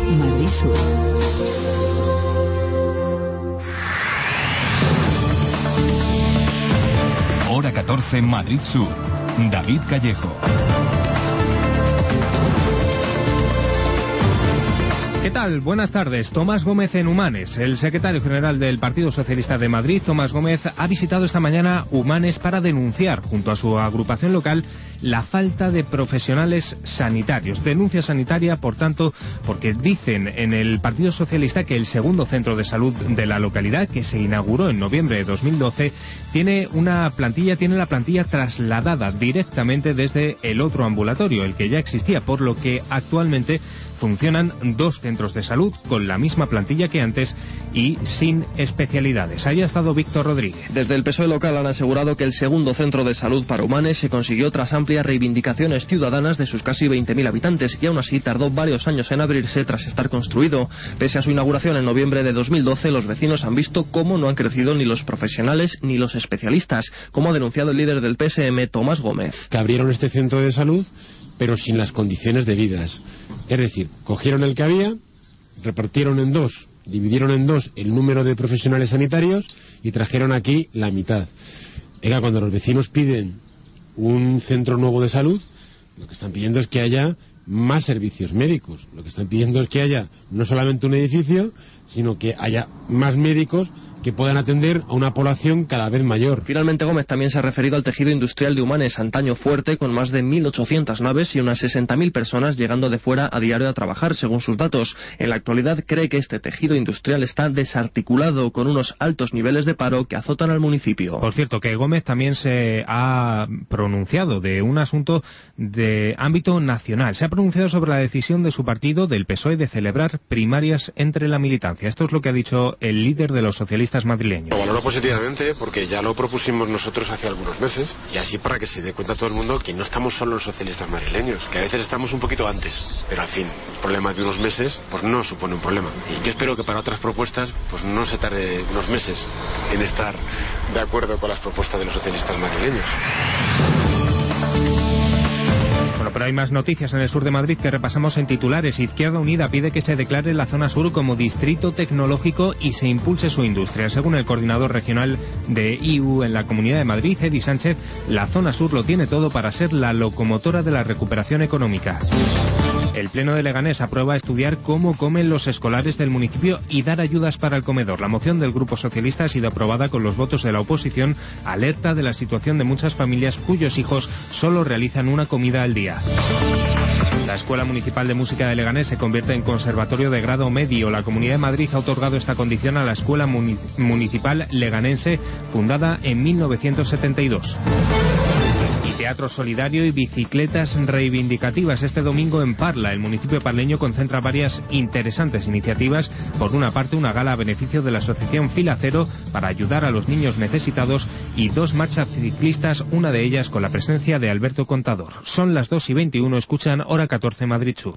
Madrid Sur. Hora 14, Madrid Sur. David Callejo. ¿Qué tal? Buenas tardes. Tomás Gómez en Humanes. El secretario general del Partido Socialista de Madrid, Tomás Gómez, ha visitado esta mañana Humanes para denunciar, junto a su agrupación local, la falta de profesionales sanitarios. Denuncia sanitaria, por tanto, porque dicen en el Partido Socialista que el segundo centro de salud de la localidad, que se inauguró en noviembre de 2012, tiene la plantilla trasladada directamente desde el otro ambulatorio, el que ya existía, por lo que actualmente funcionan dos centros de salud con la misma plantilla que antes y sin especialidades. Ahí ha estado Víctor Rodríguez. Desde el PSOE local han asegurado que el segundo centro de salud para Humanes se consiguió tras amplias reivindicaciones ciudadanas de sus casi 20.000 habitantes y aún así tardó varios años en abrirse tras estar construido. Pese a su inauguración en noviembre de 2012, los vecinos han visto cómo no han crecido ni los profesionales ni los especialistas, como ha denunciado el líder del PSM, Tomás Gómez. Que abrieron este centro de salud, pero sin las condiciones debidas. Es decir, cogieron el que había, repartieron en dos, dividieron en dos el número de profesionales sanitarios y trajeron aquí la mitad. Cuando los vecinos piden un centro nuevo de salud, lo que están pidiendo es que haya más servicios médicos. Lo que están pidiendo es que haya no solamente un edificio, sino que haya más médicos que puedan atender a una población cada vez mayor. Finalmente, Gómez también se ha referido al tejido industrial de Humanes, antaño fuerte, con más de 1.800 naves y unas 60.000 personas llegando de fuera a diario a trabajar, según sus datos. En la actualidad cree que este tejido industrial está desarticulado, con unos altos niveles de paro que azotan al municipio. Por cierto, que Gómez también se ha pronunciado de un asunto de ámbito nacional. Se ha pronunciado sobre la decisión de su partido, del PSOE, de celebrar primarias entre la militancia. Esto es lo que ha dicho el líder de los socialistas madrileños. Lo valoro positivamente porque ya lo propusimos nosotros hace algunos meses, y así para que se dé cuenta todo el mundo que no estamos solo los socialistas madrileños, que a veces estamos un poquito antes, pero al fin, el problema de unos meses pues no supone un problema, y yo espero que para otras propuestas pues no se tarde unos meses en estar de acuerdo con las propuestas de los socialistas madrileños. Bueno, pero hay más noticias en el sur de Madrid que repasamos en titulares. Izquierda Unida pide que se declare la zona sur como distrito tecnológico y se impulse su industria. Según el coordinador regional de IU en la Comunidad de Madrid, Edi Sánchez, la zona sur lo tiene todo para ser la locomotora de la recuperación económica. El Pleno de Leganés aprueba estudiar cómo comen los escolares del municipio y dar ayudas para el comedor. La moción del Grupo Socialista ha sido aprobada con los votos de la oposición, alerta de la situación de muchas familias cuyos hijos solo realizan una comida al día. La Escuela Municipal de Música de Leganés se convierte en conservatorio de grado medio. La Comunidad de Madrid ha otorgado esta condición a la Escuela Municipal Leganense, fundada en 1972. Y teatro solidario y bicicletas reivindicativas. Este domingo en Parla, el municipio parleño concentra varias interesantes iniciativas. Por una parte, una gala a beneficio de la asociación Fila Cero para ayudar a los niños necesitados y dos marchas ciclistas, una de ellas con la presencia de Alberto Contador. Son las 2:21, escuchan Hora 14 Madrid Sur.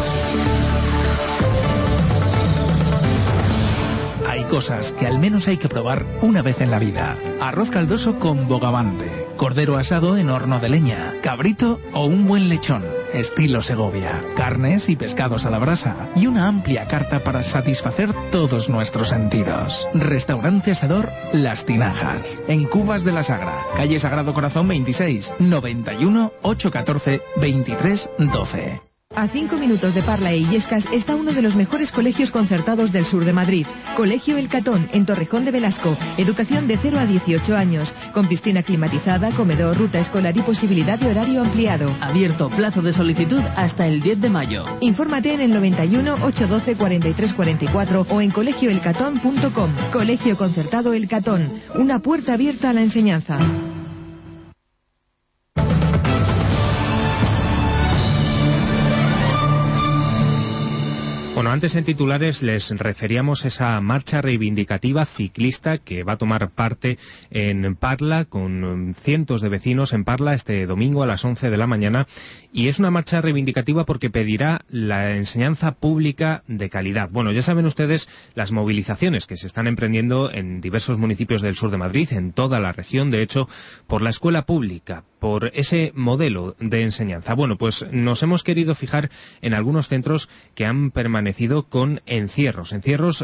Hay cosas que al menos hay que probar una vez en la vida. Arroz caldoso con bogavante, cordero asado en horno de leña, cabrito o un buen lechón, estilo Segovia, carnes y pescados a la brasa y una amplia carta para satisfacer todos nuestros sentidos. Restaurante Asador Las Tinajas, en Cubas de la Sagra, calle Sagrado Corazón 26, 91 814 23 12. A 5 minutos de Parla e Illescas está uno de los mejores colegios concertados del sur de Madrid. Colegio El Catón, en Torrejón de Velasco. Educación de 0 a 18 años. Con piscina climatizada, comedor, ruta escolar y posibilidad de horario ampliado. Abierto, plazo de solicitud hasta el 10 de mayo. Infórmate en el 91 812 43 44 o en colegioelcatón.com. Colegio Concertado El Catón. Una puerta abierta a la enseñanza. Bueno, antes en titulares les referíamos esa marcha reivindicativa ciclista que va a tomar parte en Parla con cientos de vecinos en Parla este domingo a las 11 de la mañana, y es una marcha reivindicativa porque pedirá la enseñanza pública de calidad. Bueno, ya saben ustedes las movilizaciones que se están emprendiendo en diversos municipios del sur de Madrid, en toda la región, de hecho, por la escuela pública, por ese modelo de enseñanza. Bueno, pues nos hemos querido fijar en algunos centros que han permanecido aparecido con encierros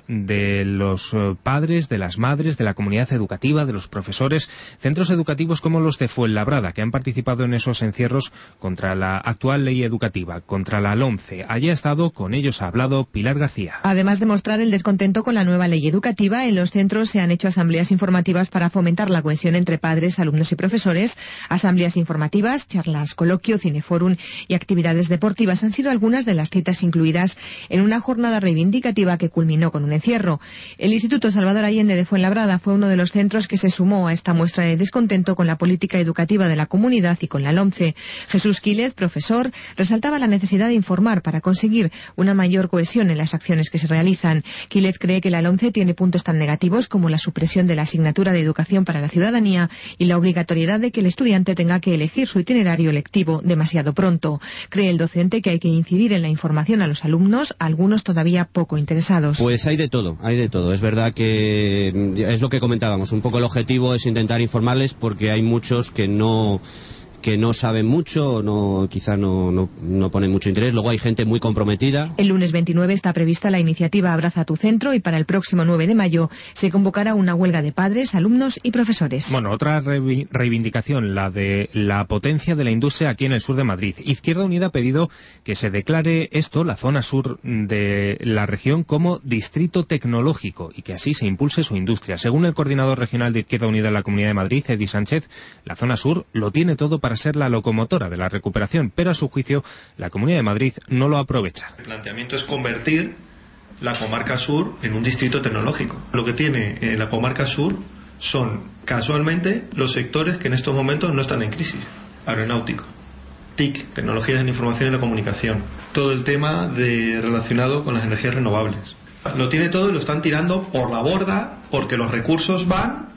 de los padres, de las madres, de la comunidad educativa, de los profesores, centros educativos como los de Fuenlabrada, que han participado en esos encierros contra la actual ley educativa, contra la LOMCE. Allí ha estado, con ellos ha hablado Pilar García. Además de mostrar el descontento con la nueva ley educativa, en los centros se han hecho asambleas informativas para fomentar la cohesión entre padres, alumnos y profesores. Asambleas informativas, charlas, coloquio, cineforum y actividades deportivas han sido algunas de las citas incluidas en una jornada reivindicativa que culminó con un encierro. El Instituto Salvador Allende de Fuenlabrada fue uno de los centros que se sumó a esta muestra de descontento con la política educativa de la comunidad y con la LOMCE. Jesús Quílez, profesor, resaltaba la necesidad de informar para conseguir una mayor cohesión en las acciones que se realizan. Quílez cree que la LOMCE tiene puntos tan negativos como la supresión de la asignatura de educación para la ciudadanía y la obligatoriedad de que el estudiante tenga que elegir su itinerario lectivo demasiado pronto. Cree el docente que hay que incidir en la información a los alumnos, algunos todavía poco interesados. Pues hay de todo. Es verdad que es lo que comentábamos, un poco el objetivo es intentar informarles porque hay muchos que no saben mucho, quizá no ponen mucho interés. Luego hay gente muy comprometida. El lunes 29 está prevista la iniciativa Abraza tu centro y para el próximo 9 de mayo se convocará una huelga de padres, alumnos y profesores. Bueno, otra reivindicación, la de la potencia de la industria aquí en el sur de Madrid. Izquierda Unida ha pedido que se declare la zona sur de la región, como distrito tecnológico y que así se impulse su industria. Según el coordinador regional de Izquierda Unida en la Comunidad de Madrid, Edi Sánchez, la zona sur lo tiene todo para ser la locomotora de la recuperación, pero a su juicio la Comunidad de Madrid no lo aprovecha. El planteamiento es convertir la comarca sur en un distrito tecnológico. Lo que tiene la comarca sur son casualmente los sectores que en estos momentos no están en crisis: aeronáutico, TIC, tecnologías de la información y la comunicación, todo el tema relacionado con las energías renovables. Lo tiene todo y lo están tirando por la borda porque los recursos van,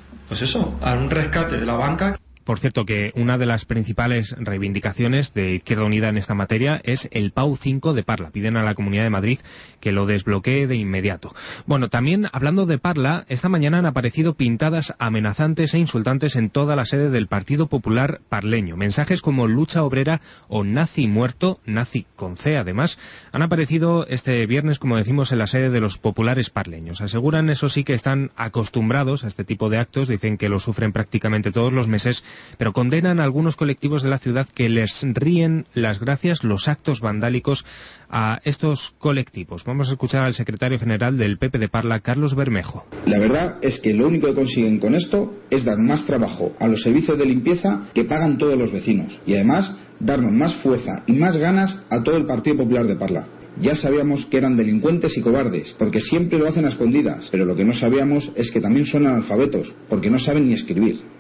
a un rescate de la banca. Por cierto, que una de las principales reivindicaciones de Izquierda Unida en esta materia es el PAU 5 de Parla. Piden a la Comunidad de Madrid que lo desbloquee de inmediato. Bueno, también hablando de Parla, esta mañana han aparecido pintadas amenazantes e insultantes en toda la sede del Partido Popular parleño. Mensajes como lucha obrera o nazi muerto, nazi con C además, han aparecido este viernes, como decimos, en la sede de los populares parleños. Aseguran, eso sí, que están acostumbrados a este tipo de actos, dicen que lo sufren prácticamente todos los meses, pero condenan a algunos colectivos de la ciudad que les ríen las gracias los actos vandálicos a estos colectivos. Vamos a escuchar al secretario general del PP de Parla, Carlos Bermejo. La verdad es que lo único que consiguen con esto es dar más trabajo a los servicios de limpieza que pagan todos los vecinos y además darnos más fuerza y más ganas a todo el Partido Popular de Parla. Ya sabíamos que eran delincuentes y cobardes, porque siempre lo hacen a escondidas, pero lo que no sabíamos es que también son analfabetos, porque no saben ni escribir.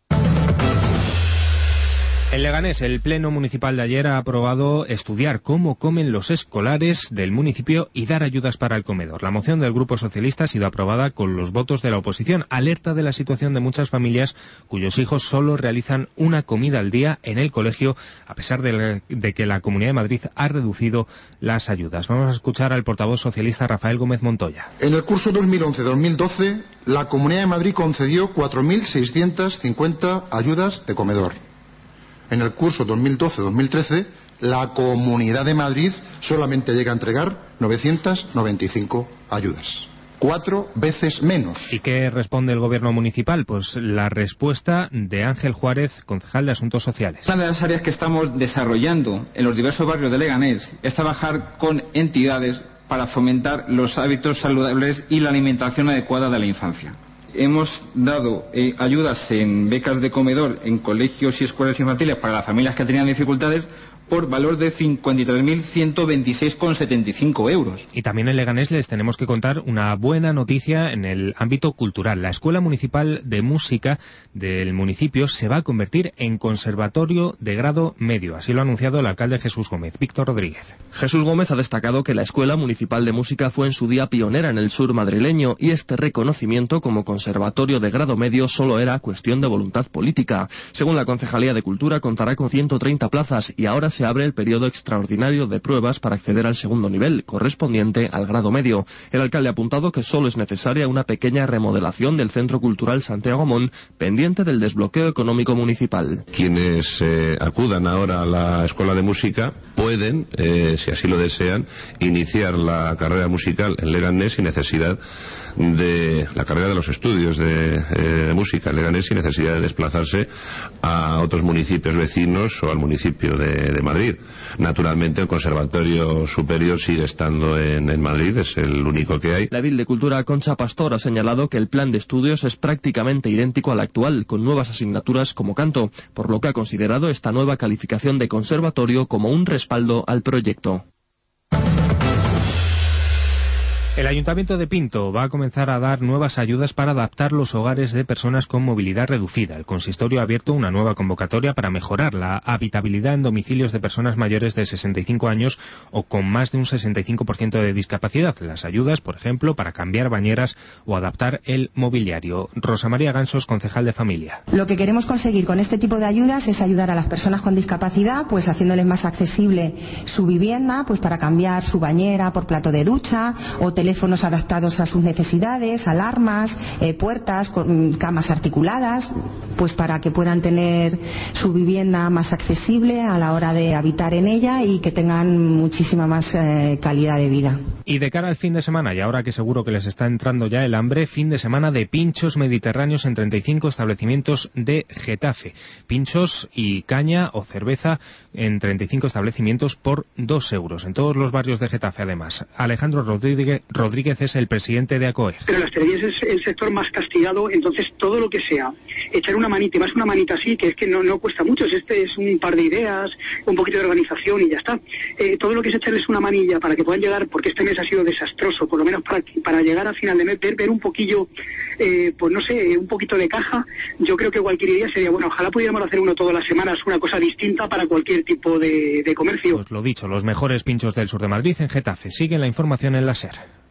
En Leganés, el Pleno Municipal de ayer ha aprobado estudiar cómo comen los escolares del municipio y dar ayudas para el comedor. La moción del Grupo Socialista ha sido aprobada con los votos de la oposición. Alerta de la situación de muchas familias cuyos hijos solo realizan una comida al día en el colegio, a pesar de que la Comunidad de Madrid ha reducido las ayudas. Vamos a escuchar al portavoz socialista Rafael Gómez Montoya. En el curso 2011-2012, la Comunidad de Madrid concedió 4.650 ayudas de comedor. En el curso 2012-2013, la Comunidad de Madrid solamente llega a entregar 995 ayudas. 4 veces menos. ¿Y qué responde el gobierno municipal? Pues la respuesta de Ángel Juárez, concejal de Asuntos Sociales. Una de las áreas que estamos desarrollando en los diversos barrios de Leganés es trabajar con entidades para fomentar los hábitos saludables y la alimentación adecuada de la infancia. Hemos dado ayudas en becas de comedor en colegios y escuelas infantiles para las familias que tenían dificultades por valor de 53.126,75 euros. Y también en Leganés les tenemos que contar una buena noticia en el ámbito cultural. La Escuela Municipal de Música del municipio se va a convertir en conservatorio de grado medio. Así lo ha anunciado el alcalde Jesús Gómez. Víctor Rodríguez. Jesús Gómez ha destacado que la Escuela Municipal de Música fue en su día pionera en el sur madrileño y este reconocimiento como conservatorio de grado medio solo era cuestión de voluntad política. Según la Concejalía de Cultura, contará con 130 plazas y ahora se se abre el periodo extraordinario de pruebas para acceder al segundo nivel, correspondiente al grado medio. El alcalde ha apuntado que solo es necesaria una pequeña remodelación del Centro Cultural Santiago Amón, pendiente del desbloqueo económico municipal. Quienes acudan ahora a la Escuela de Música pueden, si así lo desean, iniciar la carrera musical en Leganés sin necesidad de la carrera de los estudios de música en Leganés sin necesidad de desplazarse a otros municipios vecinos o al municipio de Madrid. Naturalmente el Conservatorio Superior sigue estando en Madrid, es el único que hay. La edil de Cultura, Concha Pastor, ha señalado que el plan de estudios es prácticamente idéntico al actual, con nuevas asignaturas como canto, por lo que ha considerado esta nueva calificación de conservatorio como un respaldo al proyecto. El Ayuntamiento de Pinto va a comenzar a dar nuevas ayudas para adaptar los hogares de personas con movilidad reducida. El consistorio ha abierto una nueva convocatoria para mejorar la habitabilidad en domicilios de personas mayores de 65 años o con más de un 65% de discapacidad. Las ayudas, por ejemplo, para cambiar bañeras o adaptar el mobiliario. Rosa María Gansos, concejal de Familia. Lo que queremos conseguir con este tipo de ayudas es ayudar a las personas con discapacidad, pues haciéndoles más accesible su vivienda, pues para cambiar su bañera por plato de ducha o teléfonos adaptados a sus necesidades, alarmas, puertas, camas articuladas, pues para que puedan tener su vivienda más accesible a la hora de habitar en ella y que tengan muchísima más calidad de vida. Y de cara al fin de semana, y ahora que seguro que les está entrando ya el hambre, fin de semana de pinchos mediterráneos en 35 establecimientos de Getafe. Pinchos y caña o cerveza en 35 establecimientos por 2 euros. En todos los barrios de Getafe, además. Alejandro Rodríguez es el presidente de ACOE. Pero la hostelería es el sector más castigado, entonces todo lo que sea echar una manita, más una manita así, que es que no cuesta mucho, es un par de ideas, un poquito de organización y ya está. Todo lo que es echarles una manilla para que puedan llegar, porque este mes ha sido desastroso, por lo menos para llegar a final de mes, ver un poquillo, pues no sé, un poquito de caja. Yo creo que cualquier idea sería, bueno, ojalá pudiéramos hacer uno todas las semanas, una cosa distinta para cualquier tipo de comercio. Pues lo dicho, los mejores pinchos del sur de Madrid en Getafe. Siguen la información en la SER.